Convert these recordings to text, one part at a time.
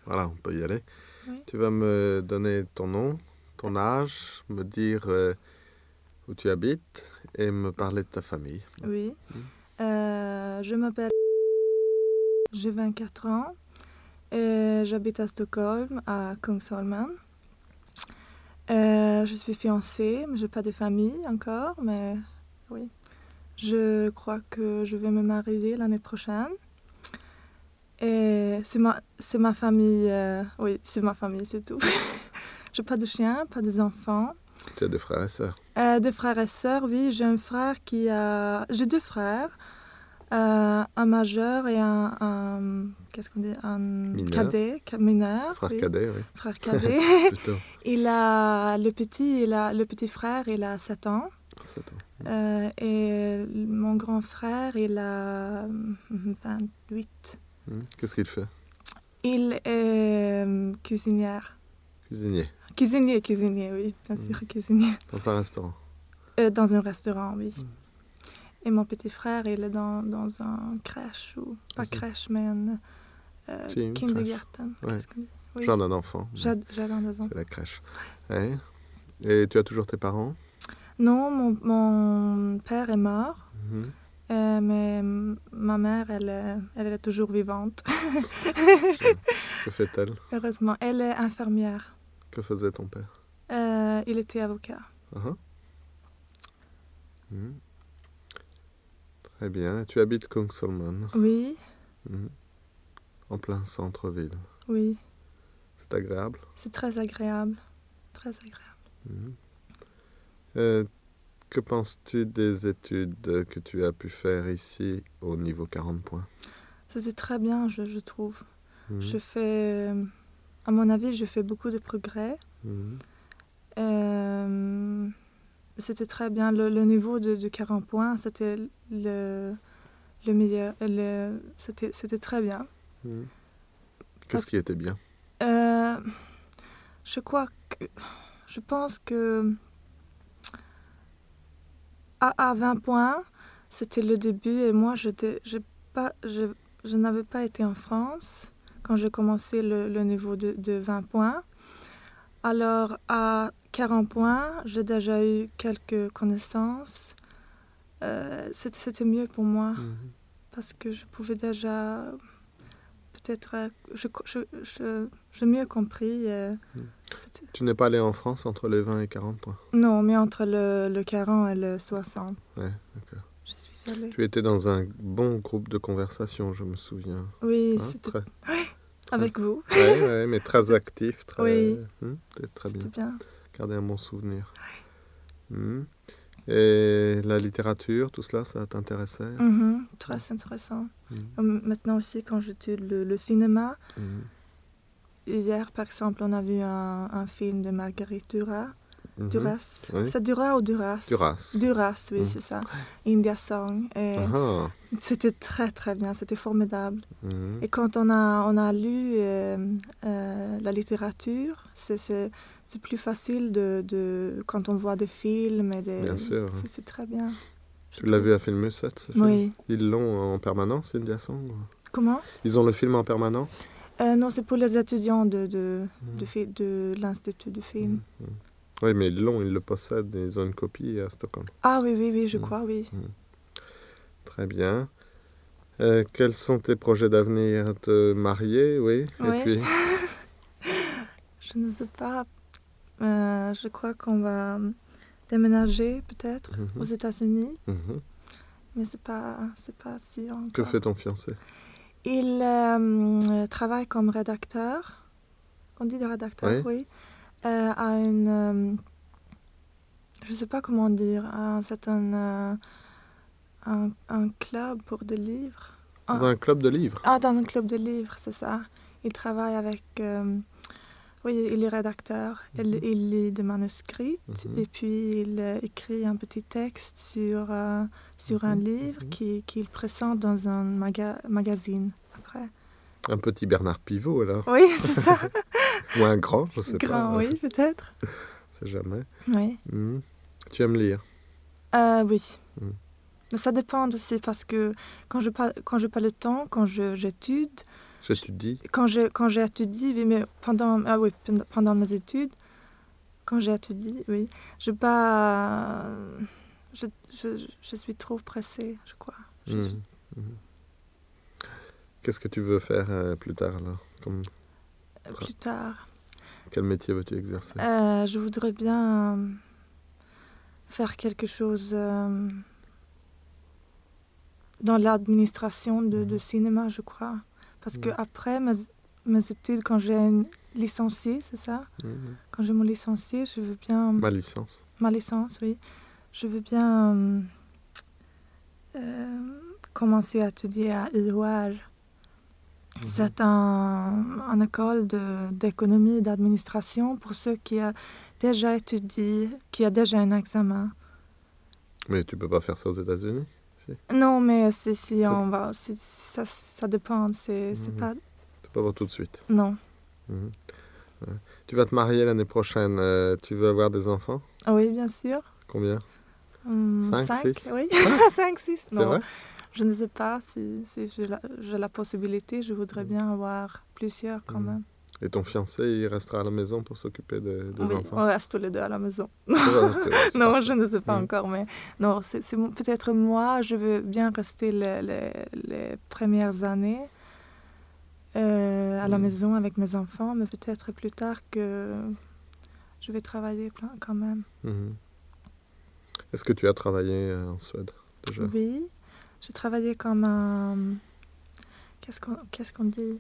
Voilà, on peut y aller. Oui. Tu vas me donner ton nom, ton âge, me dire où tu habites et me parler de ta famille. Oui. Je m'appelle... J'ai 24 ans et j'habite à Stockholm, à Kungsholmen. Je suis fiancée, mais je n'ai pas de famille encore, mais oui. Je crois que je vais me marier l'année prochaine. Et c'est ma famille, oui, c'est ma famille, c'est tout. Je n'ai pas de chien, pas d'enfants. Tu as des frères et sœurs? Deux frères et sœurs, oui. J'ai un frère qui a... J'ai deux frères, un majeur et qu'est-ce qu'on dit? Un Mineur. cadet, mineur. Frère oui. cadet, oui. Frère cadet. Plutôt. Le petit frère, il a 7 ans. 7 ans. Et mon grand frère, il a 28. Qu'est-ce qu'il fait? Il est cuisinière. Cuisinier. Cuisinier, oui, bien sûr, cuisinier. Dans un restaurant? Dans un restaurant, oui. Et mon petit frère, il est dans un crèche, ou pas crèche, mais un kindergarten. Ouais. Qu'est-ce qu'on dit? Oui. Jardin d'enfants. Jardin d'enfants. C'est la crèche. Ouais. Et tu as toujours tes parents? Non, mon père est mort. Mais ma mère, elle est toujours vivante. Que fait-elle? Heureusement, elle est infirmière. Que faisait ton père? Il était avocat. Très bien. Tu habites Kungsholmen? Oui. En plein centre-ville? Oui. C'est agréable? C'est très agréable. Très agréable. Que penses-tu des études que tu as pu faire ici au niveau 40 points? C'était très bien, je trouve. Je fais, à mon avis, je fais beaucoup de progrès. C'était très bien. Le niveau de 40 points, c'était le meilleur. C'était très bien. Qu'est-ce qui était bien? Je pense que à 20 points, c'était le début et moi, je n'avais pas été en France quand j'ai commencé le niveau de 20 points. Alors, à 40 points, j'ai déjà eu quelques connaissances. C'était mieux pour moi parce que je pouvais déjà peut-être... j'ai mieux compris. Tu n'es pas allé en France entre les 20 et 40 points? Non, mais entre le 40 et le 60. Ouais, d'accord. Je suis allée. Tu étais dans un bon groupe de conversation, je me souviens. Oui, c'était... Avec vous. Oui, mais très actif. Très... Oui. Très bien. C'était bien. Gardez un bon souvenir. Et la littérature, tout cela, ça t'intéressait? Très intéressant. Maintenant aussi, quand j'étudie le cinéma, hier, par exemple, on a vu un film de Marguerite Duras. Duras. Oui. C'est Duras ou Duras? Duras, oui, c'est ça. India Song. Et c'était très, très bien. C'était formidable. Et quand on a lu la littérature, c'est plus facile quand on voit des films. Bien sûr. C'est très bien. Tu l'as vu à Film Musette, ce film? Oui. Ils l'ont en permanence, India Song? Comment? Ils ont le film en permanence? Non, c'est pour les étudiants de l'Institut de film. Oui, mais ils le possèdent, ils ont une copie à Stockholm. Ah oui, je crois, oui. Très bien. Quels sont tes projets d'avenir? Te marier, oui. Et puis je ne sais pas. Je crois qu'on va déménager peut-être aux États-Unis. Mais c'est pas si encore. Que fait ton fiancé? Il travaille comme rédacteur. On dit de rédacteur, oui. À une... je ne sais pas comment dire. C'est un club pour des livres. Dans un club de livres? Dans un club de livres, c'est ça. Il travaille avec... oui, il est rédacteur. Il lit des manuscrits et puis il écrit un petit texte sur un livre qu'il présente dans un magazine après. Un petit Bernard Pivot, alors? Oui, c'est ça. Ou un grand, je ne sais pas. Grand, oui, peut-être. C'est jamais. Oui. Tu aimes lire? Oui. Mais ça dépend aussi parce que quand je n'ai pas le temps, quand j'étudie, J'étudie. Quand j'ai étudié, oui, mais pendant mes études, quand j'ai étudié, oui, je suis trop pressée, je crois. Qu'est-ce que tu veux faire plus tard alors Plus tard, quel métier veux-tu exercer? Je voudrais bien faire quelque chose dans l'administration de cinéma, je crois. Parce que après mes études, quand j'ai licencié, c'est ça? Quand j'ai mon licencié, je veux bien... Ma licence, oui. Je veux bien commencer à étudier à IOR. C'est une école d'économie et d'administration pour ceux qui ont déjà étudié, qui a déjà un examen. Mais tu peux pas faire ça aux États-Unis? Non, mais ça dépend. C'est pas... Tu peux pas tout de suite? Non. Ouais. Tu vas te marier l'année prochaine. Tu veux avoir des enfants? Oui, bien sûr. Combien? 5, 6? Oui. 5, 6. Non, c'est vrai? Je ne sais pas si j'ai la possibilité. Je voudrais bien avoir plusieurs quand même. Et ton fiancé, il restera à la maison pour s'occuper des enfants? Oui, on reste tous les deux à la maison. Non, je ne sais pas encore, mais non, c'est peut-être moi, je veux bien rester les premières années à la maison avec mes enfants, mais peut-être plus tard que je vais travailler quand même. Est-ce que tu as travaillé en Suède déjà? Oui, j'ai travaillé comme un... Qu'est-ce qu'on dit?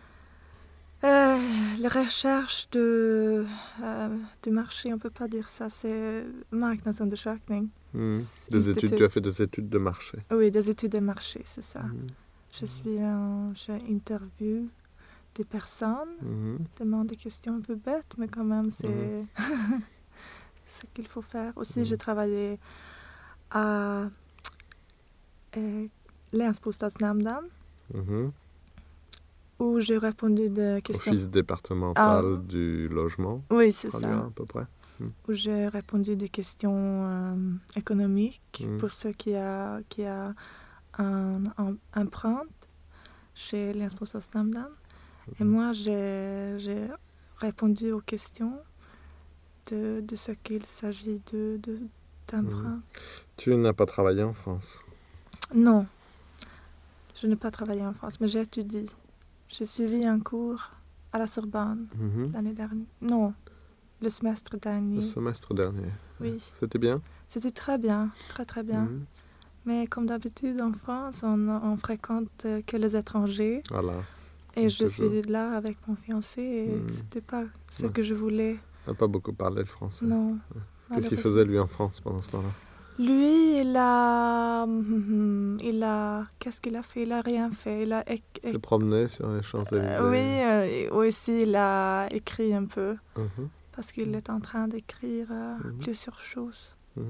La recherche du marché, on ne peut pas dire ça, c'est marknadsundersökning. Tu as fait des études de marché? Oui, des études de marché, c'est ça. J'ai interviewé des personnes, demande des questions un peu bêtes, mais quand même, c'est ce qu'il faut faire. Aussi, j'ai travaillé à Länsbostadsnämnden, où j'ai répondu des questions... Office départemental du logement? Oui, c'est ça. À peu près. Où j'ai répondu des questions économiques pour ceux qui a un empreinte chez Länsbostadsnämnden. Et moi, j'ai répondu aux questions de ce qu'il s'agit d'emprunt. Tu n'as pas travaillé en France? Non, je n'ai pas travaillé en France, mais j'ai étudié. J'ai suivi un cours à la Sorbonne l'année dernière. Non, le semestre dernier. Le semestre dernier? Oui. C'était bien? C'était très bien, très très bien. Mais comme d'habitude en France, on fréquente que les étrangers. Voilà. Et je suis là avec mon fiancé et c'était pas ce que je voulais. Il n'a pas beaucoup parlé le français. Non. Qu'est-ce qu'il faisait lui en France pendant ce temps-là? Lui, il a... Qu'est-ce qu'il a fait? Il a rien fait. Il s'est promené sur les Champs-Élysées. Oui, aussi il a écrit un peu. Parce qu'il est en train d'écrire plusieurs choses.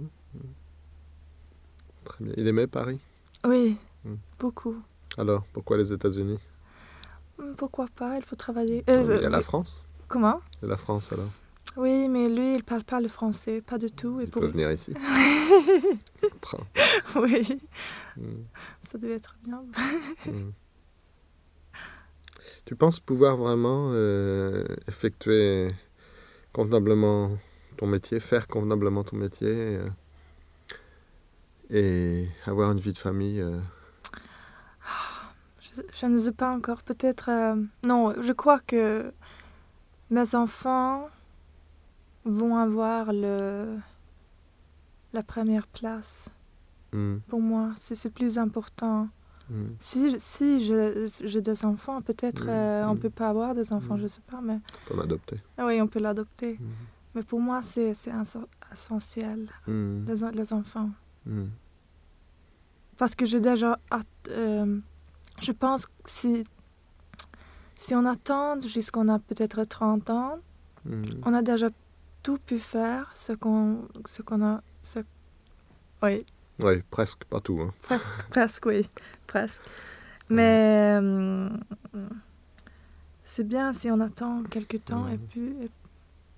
Très bien. Il aimait Paris? Oui, beaucoup. Alors, pourquoi les États-Unis? Pourquoi pas? Il faut travailler. Il y a la France. Comment? Il y a la France alors. Oui, mais lui, il ne parle pas le français, pas du tout. Il peut venir ici. Oui, ça devait être bien. Tu penses pouvoir vraiment effectuer convenablement ton métier, faire convenablement ton métier et avoir une vie de famille Je ne sais pas encore. Peut-être... Non, je crois que mes enfants vont avoir la première place. Pour moi, c'est plus important. Si j'ai des enfants, peut-être on ne peut pas avoir des enfants, je ne sais pas. Mais... On peut m'adopter. Oui, on peut l'adopter. Mais pour moi, c'est essentiel, les enfants. Parce que j'ai déjà... je pense que si on attend jusqu'on a peut-être 30 ans, on a déjà tout pu faire, ce qu'on a... Oui. Oui, presque, pas tout. Hein. Presque, oui, presque. Mais c'est bien si on attend quelques temps et puis...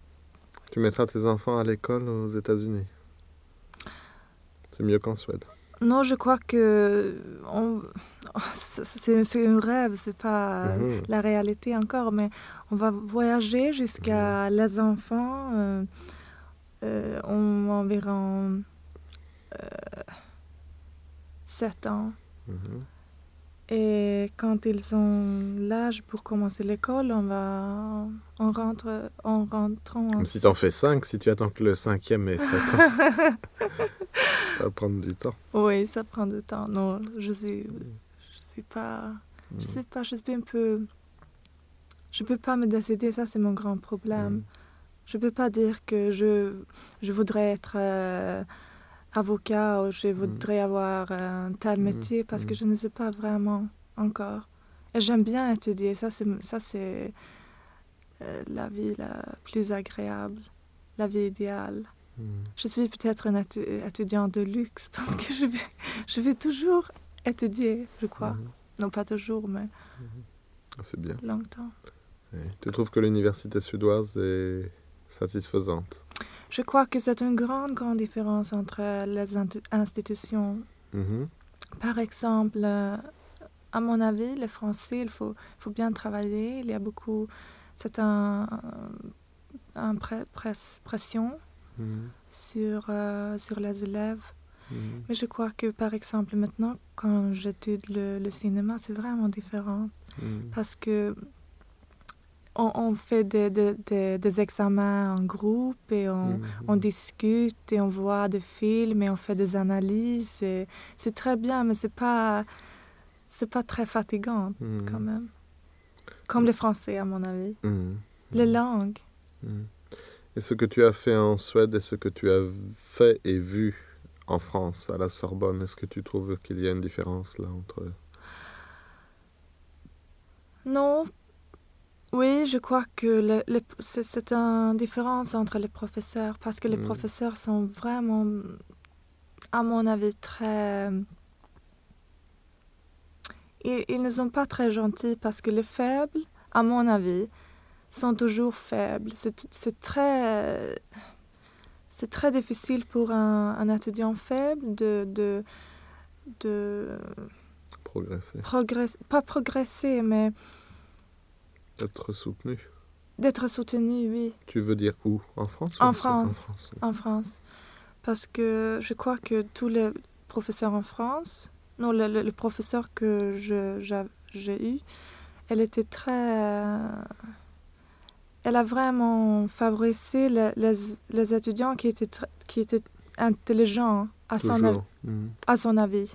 Tu mettras tes enfants à l'école aux États-Unis? C'est mieux qu'en Suède. Non, je crois que c'est un rêve, c'est pas la réalité encore, mais on va voyager jusqu'à les enfants ont environ 7 ans. Et quand ils ont l'âge pour commencer l'école, on rentre en Mais si tu en fais 5, si tu attends que le 5e ait 7 ans, ça va prendre du temps. Oui, ça prend du temps. Non, je suis pas, je sais pas, je suis un peu, je peux pas me décider, ça c'est mon grand problème. Je peux pas dire que je voudrais être avocat ou je voudrais avoir un tel métier parce que je ne sais pas vraiment encore. Et j'aime bien étudier, ça c'est la vie la plus agréable, la vie idéale. Je suis peut-être un étudiant de luxe parce que je vais toujours étudier, je crois. Non, pas toujours, mais c'est bien. Longtemps. Et tu trouves que l'université suédoise est satisfaisante? Je crois que c'est une grande différence entre les institutions. Par exemple, à mon avis, le français, il faut bien travailler. Il y a beaucoup... C'est un pression sur les élèves. Mais je crois que, par exemple, maintenant, quand j'étudie le cinéma, c'est vraiment différent. Parce que on fait des examens en groupe et on discute et on voit des films et on fait des analyses. Et c'est très bien, mais c'est pas très fatigant quand même. Comme le français, à mon avis. Les langues. Et ce que tu as fait en Suède et ce que tu as fait et vu en France, à la Sorbonne, est-ce que tu trouves qu'il y a une différence là entre... Non. Oui, je crois que c'est une différence entre les professeurs parce que les professeurs sont vraiment, à mon avis, très... Ils ne sont pas très gentils parce que les faibles, à mon avis, sont toujours faibles. C'est très difficile pour un étudiant faible de progresser. Pas progresser, mais... D'être soutenu. D'être soutenu, oui. Tu veux dire où? En France? En France. En France. Parce que je crois que tous les professeurs en France... Non, le professeur que j'ai eu, elle était très... elle a vraiment favorisé les étudiants qui étaient intelligents à son avis.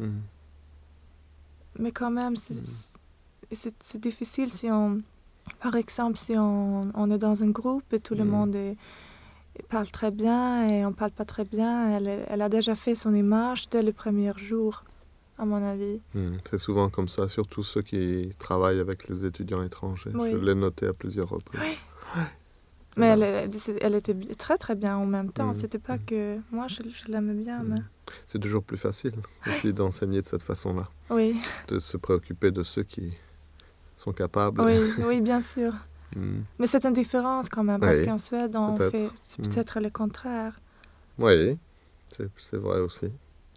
Mais quand même, c'est difficile si on... Par exemple, si on est dans un groupe et tout le monde parle très bien et on ne parle pas très bien, elle a déjà fait son image dès le premier jour, à mon avis. C'est souvent comme ça, surtout ceux qui travaillent avec les étudiants étrangers. Oui. Je l'ai noté à plusieurs reprises. Oui. Mais elle était très très bien en même temps. C'était pas que... Moi, je l'aimais bien, mais... C'est toujours plus facile aussi d'enseigner de cette façon-là. Oui. De se préoccuper de ceux qui sont capables. Oui, bien sûr. Mais c'est une différence quand même, parce qu'en Suède, c'est peut-être le contraire. Oui, c'est vrai aussi.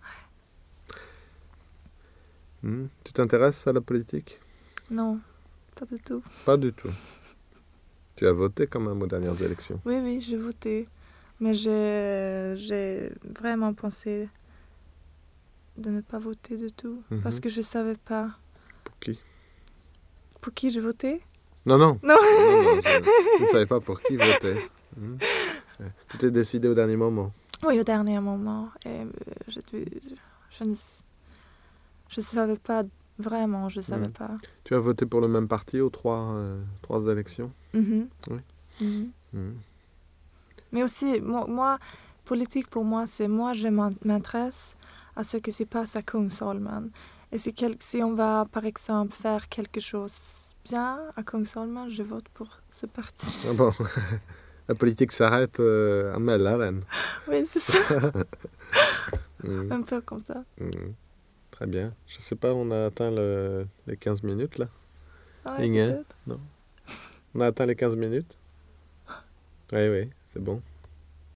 Tu t'intéresses à la politique? Non, pas du tout. Pas du tout. Tu as voté quand même aux dernières élections? Oui, j'ai voté. Mais j'ai vraiment pensé de ne pas voter du tout, parce que je ne savais pas. Pour qui? Pour qui je votais? Non, je ne savais pas pour qui voter. Tu t'es décidé au dernier moment? Oui, au dernier moment. Et je ne savais pas vraiment, je ne savais pas. Tu as voté pour le même parti aux trois élections? Oui. Mais aussi, moi, politique pour moi, c'est moi, je m'intéresse à ce qui se passe à Kungsholmen. Et si on va, par exemple, faire quelque chose bien à Kungsholmen, je vote pour ce parti. Ah bon. La politique s'arrête à Mälaren. Oui, c'est ça. Un peu comme ça. Très bien. Je sais pas, on a atteint les 15 minutes, là. Ouais, non? On a atteint les 15 minutes? Oui, c'est bon.